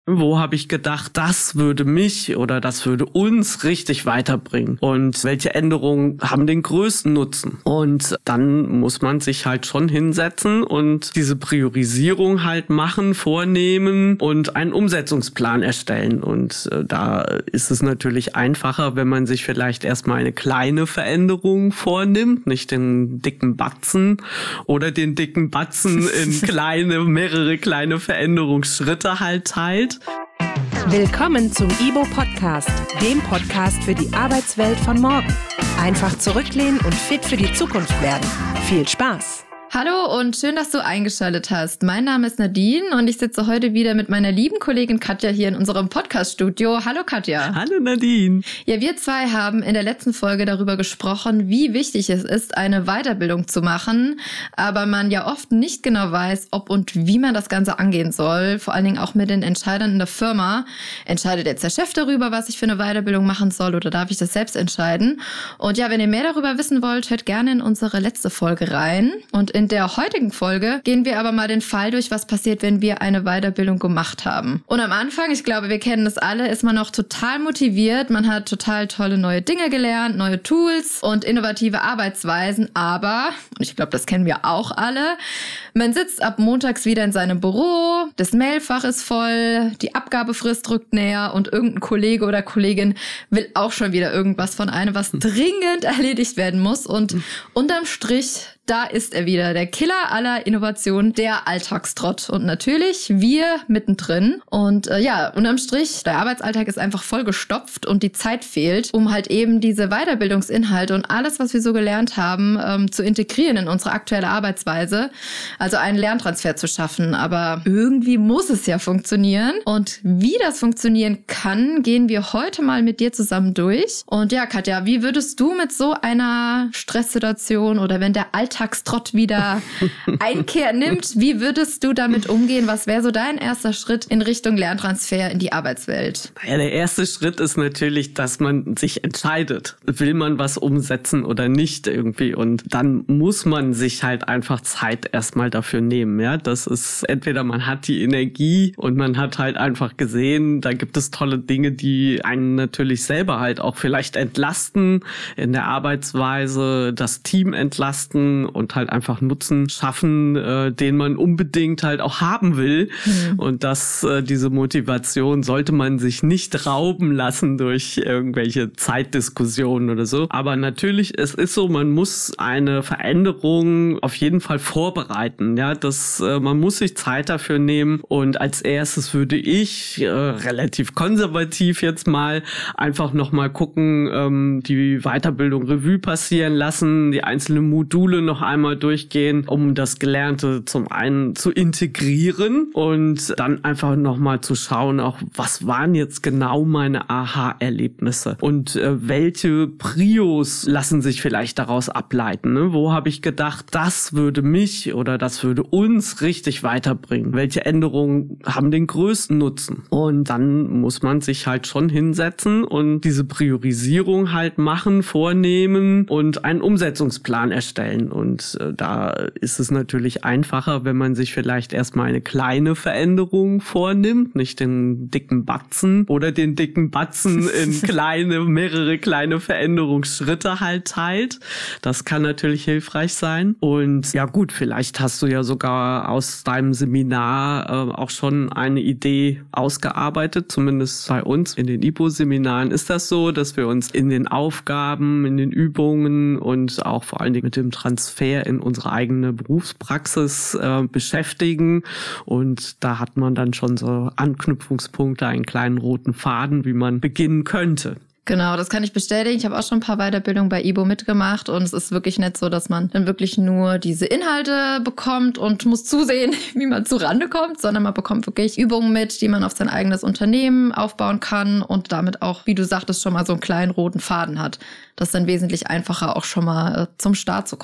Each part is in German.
Wo habe ich gedacht, das würde mich oder das würde uns richtig weiterbringen? Und welche Änderungen haben den größten Nutzen? Und dann muss man sich halt schon hinsetzen und diese Priorisierung halt machen, vornehmen und einen Umsetzungsplan erstellen. Und da ist es natürlich einfacher, wenn man sich vielleicht erstmal eine kleine Veränderung vornimmt, nicht den dicken Batzen oder den dicken Batzen in mehrere kleine Veränderungsschritte halt teilt. Willkommen zum IBO-Podcast, dem Podcast für die Arbeitswelt von morgen. Einfach zurücklehnen und fit für die Zukunft werden. Viel Spaß! Hallo und schön, dass du eingeschaltet hast. Mein Name ist Nadine und ich sitze heute wieder mit meiner lieben Kollegin Katja hier in unserem Podcast-Studio. Hallo Katja. Hallo Nadine. Ja, wir zwei haben in der letzten Folge darüber gesprochen, wie wichtig es ist, eine Weiterbildung zu machen, aber man ja oft nicht genau weiß, ob und wie man das Ganze angehen soll. Vor allen Dingen auch mit den Entscheidern in der Firma. Entscheidet jetzt der Chef darüber, was ich für eine Weiterbildung machen soll, oder darf ich das selbst entscheiden? Und ja, wenn ihr mehr darüber wissen wollt, hört gerne in unsere letzte Folge rein. Und in der heutigen Folge gehen wir aber mal den Fall durch, was passiert, wenn wir eine Weiterbildung gemacht haben. Und am Anfang, ich glaube, wir kennen das alle, ist man noch total motiviert. Man hat total tolle neue Dinge gelernt, neue Tools und innovative Arbeitsweisen. Aber, und ich glaube, das kennen wir auch alle, man sitzt ab montags wieder in seinem Büro, das Mailfach ist voll, die Abgabefrist rückt näher und irgendein Kollege oder Kollegin will auch schon wieder irgendwas von einem, was dringend erledigt werden muss. Und unterm Strich, da ist er wieder, der Killer aller Innovationen, der Alltagstrott. Und natürlich wir mittendrin. Und unterm Strich, der Arbeitsalltag ist einfach voll gestopft und die Zeit fehlt, um halt eben diese Weiterbildungsinhalte und alles, was wir so gelernt haben, zu integrieren in unsere aktuelle Arbeitsweise. Also einen Lerntransfer zu schaffen. Aber irgendwie muss es ja funktionieren. Und wie das funktionieren kann, gehen wir heute mal mit dir zusammen durch. Und ja, Katja, wie würdest du mit so einer Stresssituation oder wenn der Alltagstrott wieder Einkehr nimmt, wie würdest du damit umgehen? Was wäre so dein erster Schritt in Richtung Lerntransfer in die Arbeitswelt? Ja, der erste Schritt ist natürlich, dass man sich entscheidet. Will man was umsetzen oder nicht irgendwie? Und dann muss man sich halt einfach Zeit erstmal dafür nehmen. Ja, das ist entweder man hat die Energie und man hat halt einfach gesehen, da gibt es tolle Dinge, die einen natürlich selber halt auch vielleicht entlasten in der Arbeitsweise, das Team entlasten und halt einfach Nutzen schaffen, den man unbedingt halt auch haben will. Und diese Motivation sollte man sich nicht rauben lassen durch irgendwelche Zeitdiskussionen oder so. Aber natürlich, es ist so, man muss eine Veränderung auf jeden Fall vorbereiten. Ja, man muss sich Zeit dafür nehmen. Und als erstes würde ich relativ konservativ jetzt mal einfach nochmal gucken, die Weiterbildung Revue passieren lassen, die einzelnen Module noch einmal durchgehen, um das Gelernte zum einen zu integrieren und dann einfach nochmal zu schauen, auch was waren jetzt genau meine Aha-Erlebnisse und welche Prios lassen sich vielleicht daraus ableiten. Ne? Wo habe ich gedacht, das würde mich oder das würde uns richtig weiterbringen? Welche Änderungen haben den größten Nutzen? Und dann muss man sich halt schon hinsetzen und diese Priorisierung halt machen, vornehmen und einen Umsetzungsplan erstellen. Und da ist es natürlich einfacher, wenn man sich vielleicht erstmal eine kleine Veränderung vornimmt, nicht den dicken Batzen oder den dicken Batzen in mehrere kleine Veränderungsschritte halt teilt. Das kann natürlich hilfreich sein. Und ja gut, vielleicht hast du ja sogar aus deinem Seminar auch schon eine Idee ausgearbeitet, zumindest bei uns in den IBO-Seminaren ist das so, dass wir uns in den Aufgaben, in den Übungen und auch vor allen Dingen mit dem Transfer in unsere eigene Berufspraxis beschäftigen. Und da hat man dann schon so Anknüpfungspunkte, einen kleinen roten Faden, wie man beginnen könnte. Genau, das kann ich bestätigen. Ich habe auch schon ein paar Weiterbildungen bei IBO mitgemacht und es ist wirklich nicht so, dass man dann wirklich nur diese Inhalte bekommt und muss zusehen, wie man zurande kommt, sondern man bekommt wirklich Übungen mit, die man auf sein eigenes Unternehmen aufbauen kann und damit auch, wie du sagtest, schon mal so einen kleinen roten Faden hat. Das ist dann wesentlich einfacher, auch schon mal zum Start zu kommen.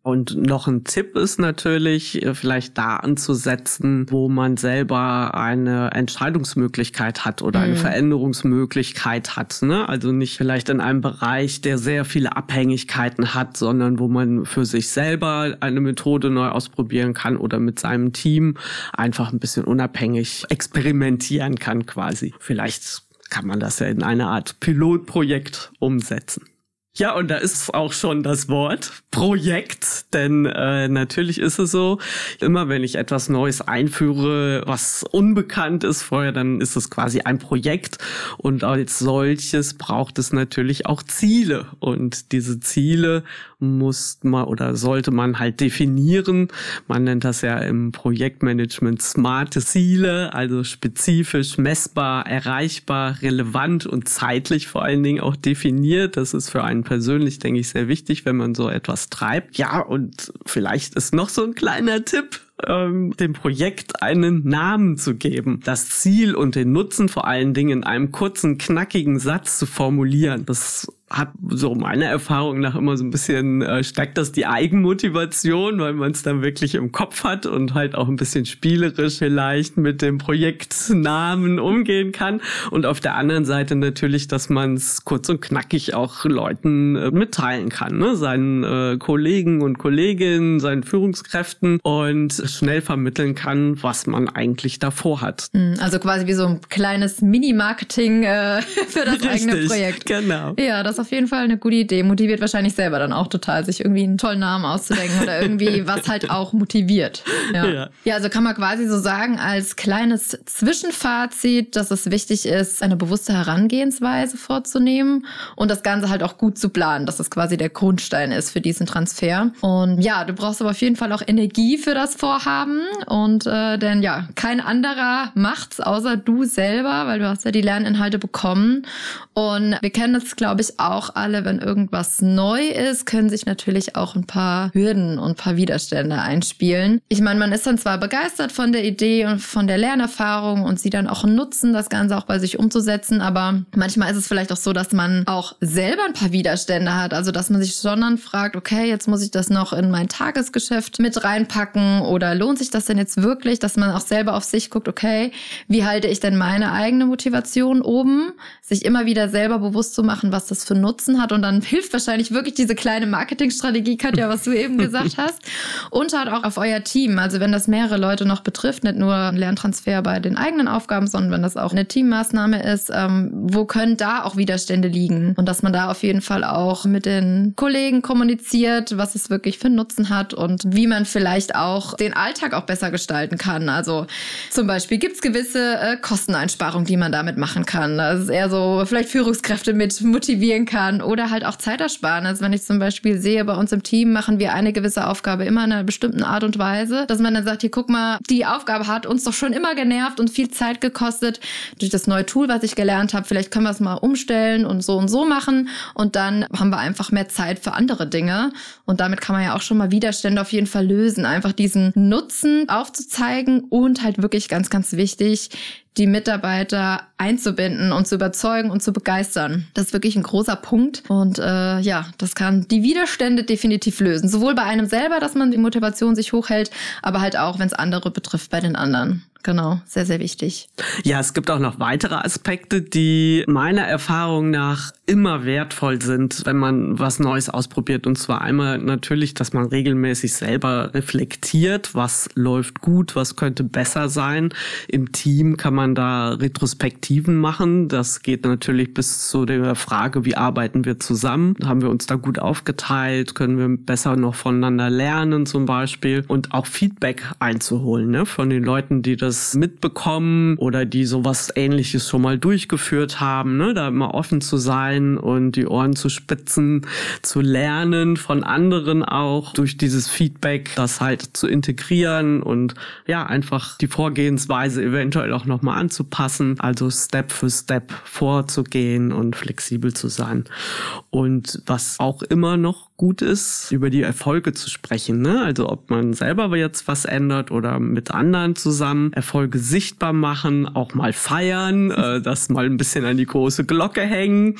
Und noch ein Tipp ist natürlich, vielleicht da anzusetzen, wo man selber eine Entscheidungsmöglichkeit hat oder eine Veränderungsmöglichkeit hat, ne? Also nicht vielleicht in einem Bereich, der sehr viele Abhängigkeiten hat, sondern wo man für sich selber eine Methode neu ausprobieren kann oder mit seinem Team einfach ein bisschen unabhängig experimentieren kann quasi. Vielleicht kann man das ja in eine Art Pilotprojekt umsetzen. Ja, und da ist auch schon das Wort Projekt, denn natürlich ist es so, immer wenn ich etwas Neues einführe, was unbekannt ist vorher, dann ist es quasi ein Projekt und als solches braucht es natürlich auch Ziele und diese Ziele muss man oder sollte man halt definieren. Man nennt das ja im Projektmanagement smarte Ziele, also spezifisch, messbar, erreichbar, relevant und zeitlich vor allen Dingen auch definiert. Das ist für einen persönlich, denke ich, sehr wichtig, wenn man so etwas treibt. Ja, und vielleicht ist noch so ein kleiner Tipp, dem Projekt einen Namen zu geben. Das Ziel und den Nutzen vor allen Dingen in einem kurzen, knackigen Satz zu formulieren. Das hat so meiner Erfahrung nach immer so ein bisschen, stärkt das die Eigenmotivation, weil man es dann wirklich im Kopf hat und halt auch ein bisschen spielerisch vielleicht mit dem Projektnamen umgehen kann. Und auf der anderen Seite natürlich, dass man es kurz und knackig auch Leuten mitteilen kann, ne? Seinen Kollegen und Kolleginnen, seinen Führungskräften und schnell vermitteln kann, was man eigentlich davor hat. Also quasi wie so ein kleines Mini-Marketing für das eigene Projekt. Genau. Ja, das ist auf jeden Fall eine gute Idee. Motiviert wahrscheinlich selber dann auch total, sich irgendwie einen tollen Namen auszudenken oder irgendwie was halt auch motiviert. Ja, also kann man quasi so sagen, als kleines Zwischenfazit, dass es wichtig ist, eine bewusste Herangehensweise vorzunehmen und das Ganze halt auch gut zu planen, dass das quasi der Grundstein ist für diesen Transfer. Und ja, du brauchst aber auf jeden Fall auch Energie für das Vorhaben und denn ja, kein anderer macht's außer du selber, weil du hast ja die Lerninhalte bekommen und wir kennen das, glaube ich, auch alle, wenn irgendwas neu ist, können sich natürlich auch ein paar Hürden und ein paar Widerstände einspielen. Ich meine, man ist dann zwar begeistert von der Idee und von der Lernerfahrung und sieht dann auch einen Nutzen, das Ganze auch bei sich umzusetzen, aber manchmal ist es vielleicht auch so, dass man auch selber ein paar Widerstände hat, also dass man sich schon dann fragt, okay, jetzt muss ich das noch in mein Tagesgeschäft mit reinpacken oder lohnt sich das denn jetzt wirklich, dass man auch selber auf sich guckt, okay, wie halte ich denn meine eigene Motivation oben, sich immer wieder selber bewusst zu machen, was das für Nutzen hat und dann hilft wahrscheinlich wirklich diese kleine Marketingstrategie, Katja, was du eben gesagt hast und halt auch auf euer Team, also wenn das mehrere Leute noch betrifft, nicht nur ein Lerntransfer bei den eigenen Aufgaben, sondern wenn das auch eine Teammaßnahme ist, wo können da auch Widerstände liegen und dass man da auf jeden Fall auch mit den Kollegen kommuniziert, was es wirklich für einen Nutzen hat und wie man vielleicht auch den Alltag auch besser gestalten kann. Also zum Beispiel gibt es gewisse Kosteneinsparungen, die man damit machen kann. Das ist eher so, vielleicht Führungskräfte mit motivieren kann oder halt auch Zeitersparnis. Also wenn ich zum Beispiel sehe, bei uns im Team machen wir eine gewisse Aufgabe immer in einer bestimmten Art und Weise, dass man dann sagt, hier guck mal, die Aufgabe hat uns doch schon immer genervt und viel Zeit gekostet. Durch das neue Tool, was ich gelernt habe, vielleicht können wir es mal umstellen und so machen und dann haben wir einfach mehr Zeit für andere Dinge und damit kann man ja auch schon mal Widerstände auf jeden Fall lösen. Einfach diesen Nutzen aufzuzeigen und halt wirklich ganz, ganz wichtig, die Mitarbeiter einzubinden und zu überzeugen und zu begeistern. Das ist wirklich ein großer Punkt und ja, das kann die Widerstände definitiv lösen. Sowohl bei einem selber, dass man die Motivation sich hochhält, aber halt auch, wenn es andere betrifft, bei den anderen. Genau, sehr, sehr wichtig. Ja, es gibt auch noch weitere Aspekte, die meiner Erfahrung nach immer wertvoll sind, wenn man was Neues ausprobiert. Und zwar einmal natürlich, dass man regelmäßig selber reflektiert, was läuft gut, was könnte besser sein. Im Team kann man da Retrospektiven machen. Das geht natürlich bis zu der Frage, wie arbeiten wir zusammen? Haben wir uns da gut aufgeteilt? Können wir besser noch voneinander lernen zum Beispiel? Und auch Feedback einzuholen, ne, von den Leuten, die das mitbekommen oder die sowas Ähnliches schon mal durchgeführt haben, ne, da immer offen zu sein und die Ohren zu spitzen, zu lernen von anderen auch durch dieses Feedback, das halt zu integrieren und ja, einfach die Vorgehensweise eventuell auch nochmal anzupassen, also Step für Step vorzugehen und flexibel zu sein. Und was auch immer noch gut ist, über die Erfolge zu sprechen, ne? Also ob man selber jetzt was ändert oder mit anderen zusammen Erfolge sichtbar machen, auch mal feiern, das mal ein bisschen an die große Glocke hängen.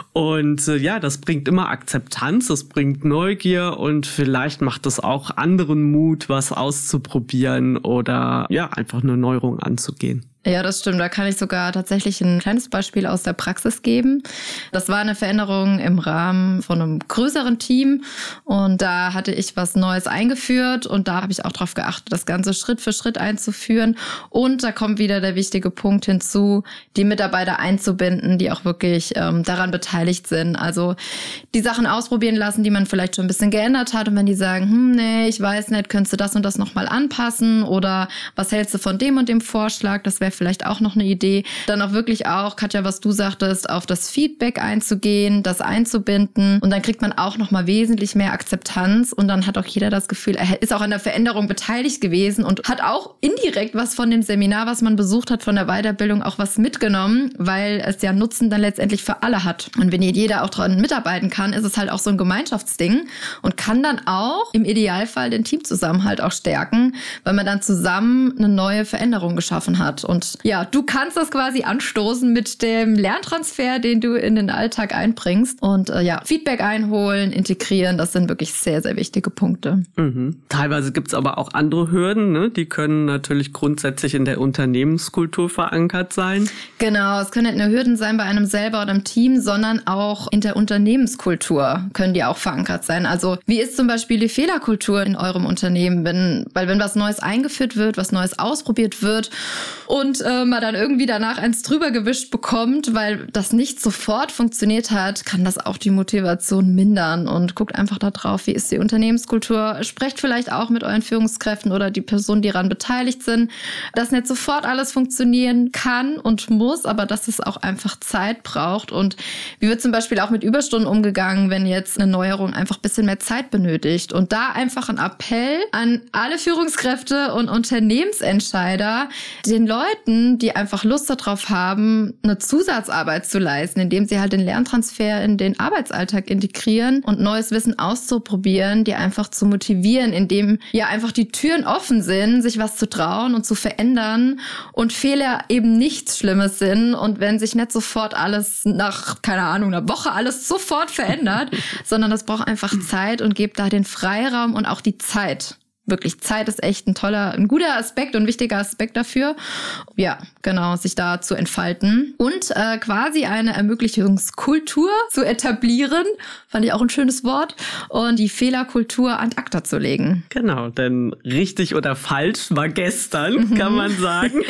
Und das bringt immer Akzeptanz, das bringt Neugier und vielleicht macht es auch anderen Mut, was auszuprobieren oder einfach eine Neuerung anzugehen. Ja, das stimmt. Da kann ich sogar tatsächlich ein kleines Beispiel aus der Praxis geben. Das war eine Veränderung im Rahmen von einem größeren Team und da hatte ich was Neues eingeführt und da habe ich auch darauf geachtet, das Ganze Schritt für Schritt einzuführen. Und da kommt wieder der wichtige Punkt hinzu, die Mitarbeiter einzubinden, die auch wirklich daran beteiligt sind. Also die Sachen ausprobieren lassen, die man vielleicht schon ein bisschen geändert hat und wenn die sagen, nee, ich weiß nicht, könntest du das und das nochmal anpassen oder was hältst du von dem und dem Vorschlag, das wäre vielleicht auch noch eine Idee. Dann auch wirklich auch, Katja, was du sagtest, auf das Feedback einzugehen, das einzubinden und dann kriegt man auch nochmal wesentlich mehr Akzeptanz und dann hat auch jeder das Gefühl, er ist auch an der Veränderung beteiligt gewesen und hat auch indirekt was von dem Seminar, was man besucht hat, von der Weiterbildung auch was mitgenommen, weil es ja Nutzen dann letztendlich für alle hat. Und wenn jeder auch dran mitarbeiten kann, ist es halt auch so ein Gemeinschaftsding und kann dann auch im Idealfall den Teamzusammenhalt auch stärken, weil man dann zusammen eine neue Veränderung geschaffen hat. Und ja, du kannst das quasi anstoßen mit dem Lerntransfer, den du in den Alltag einbringst. Und Feedback einholen, integrieren, das sind wirklich sehr, sehr wichtige Punkte. Mhm. Teilweise gibt es aber auch andere Hürden, ne? Die können natürlich grundsätzlich in der Unternehmenskultur verankert sein. Genau, es können nicht nur Hürden sein bei einem selber oder im Team, sondern auch in der Unternehmenskultur können die auch verankert sein. Also wie ist zum Beispiel die Fehlerkultur in eurem Unternehmen? Wenn was Neues eingeführt wird, was Neues ausprobiert wird und man dann irgendwie danach eins drüber gewischt bekommt, weil das nicht sofort funktioniert hat, kann das auch die Motivation mindern und guckt einfach da drauf, wie ist die Unternehmenskultur. Sprecht vielleicht auch mit euren Führungskräften oder die Personen, die daran beteiligt sind, dass nicht sofort alles funktionieren kann und muss, aber dass es auch einfach Zeit braucht. Und wie wird zum Beispiel auch mit Überstunden umgegangen, wenn jetzt eine Neuerung einfach ein bisschen mehr Zeit benötigt? Und da einfach ein Appell an alle Führungskräfte und Unternehmensentscheider, den Leuten, die einfach Lust darauf haben, eine Zusatzarbeit zu leisten, indem sie halt den Lerntransfer in den Arbeitsalltag integrieren und neues Wissen auszuprobieren, die einfach zu motivieren, indem einfach die Türen offen sind, sich was zu trauen und zu verändern und Fehler eben nichts Schlimmes sind und wenn sich nicht sofort alles nach, keine Ahnung, einer Woche alles sofort verändert, sondern das braucht einfach Zeit und gebt da den Freiraum und auch die Zeit. Wirklich, Zeit ist echt ein guter Aspekt und wichtiger Aspekt dafür. Ja, genau, sich da zu entfalten und quasi eine Ermöglichungskultur zu etablieren, fand ich auch ein schönes Wort, und die Fehlerkultur ad acta zu legen. Genau, denn richtig oder falsch war gestern, kann man sagen.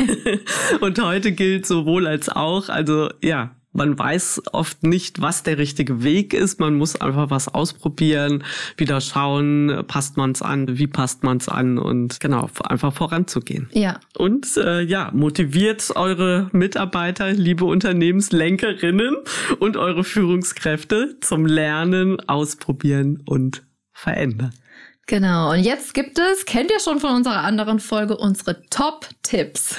Und heute gilt sowohl als auch, also man weiß oft nicht, was der richtige Weg ist. Man muss einfach was ausprobieren, wieder schauen, passt man es an, wie passt man es an und genau, einfach voranzugehen. Ja. Und motiviert eure Mitarbeiter, liebe Unternehmenslenkerinnen und eure Führungskräfte zum Lernen, Ausprobieren und Verändern. Genau, und jetzt gibt es, kennt ihr schon von unserer anderen Folge, unsere Top-Tipps.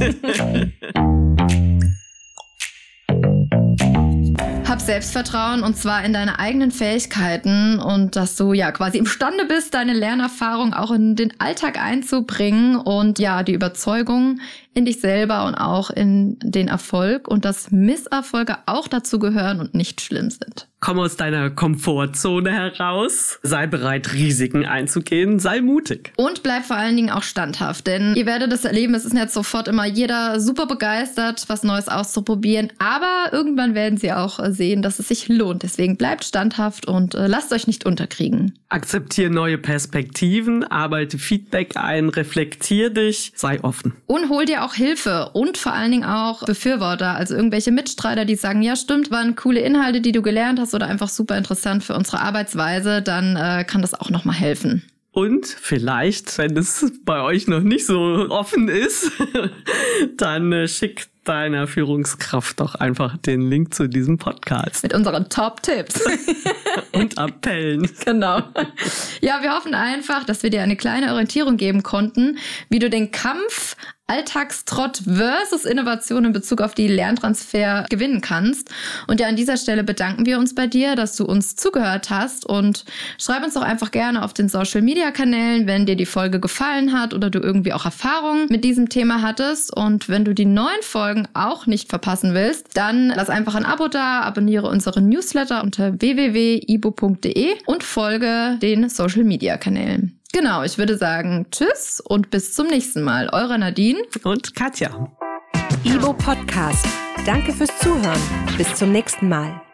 Hab Selbstvertrauen und zwar in deine eigenen Fähigkeiten und dass du quasi imstande bist, deine Lernerfahrung auch in den Alltag einzubringen und die Überzeugung in dich selber und auch in den Erfolg und dass Misserfolge auch dazu gehören und nicht schlimm sind. Komm aus deiner Komfortzone heraus, sei bereit, Risiken einzugehen, sei mutig. Und bleib vor allen Dingen auch standhaft, denn ihr werdet es erleben, es ist nicht sofort immer jeder super begeistert, was Neues auszuprobieren, aber irgendwann werden sie auch sehen, dass es sich lohnt. Deswegen bleibt standhaft und lasst euch nicht unterkriegen. Akzeptiere neue Perspektiven, arbeite Feedback ein, reflektier dich, sei offen. Und hol dir auch Hilfe und vor allen Dingen auch Befürworter, also irgendwelche Mitstreiter, die sagen, ja stimmt, waren coole Inhalte, die du gelernt hast oder einfach super interessant für unsere Arbeitsweise, dann kann das auch nochmal helfen. Und vielleicht, wenn es bei euch noch nicht so offen ist, dann schickt deiner Führungskraft doch einfach den Link zu diesem Podcast. Mit unseren Top-Tipps. Und Appellen. Genau. Ja, wir hoffen einfach, dass wir dir eine kleine Orientierung geben konnten, wie du den Kampf Alltagstrott versus Innovation in Bezug auf die Lerntransfer gewinnen kannst. Und ja, an dieser Stelle bedanken wir uns bei dir, dass du uns zugehört hast, und schreib uns doch einfach gerne auf den Social-Media-Kanälen, wenn dir die Folge gefallen hat oder du irgendwie auch Erfahrungen mit diesem Thema hattest. Und wenn du die neuen Folgen auch nicht verpassen willst, dann lass einfach ein Abo da, abonniere unseren Newsletter unter www.ibo.de und folge den Social-Media-Kanälen. Genau, ich würde sagen, tschüss und bis zum nächsten Mal. Eure Nadine und Katja. IBO Podcast. Danke fürs Zuhören. Bis zum nächsten Mal.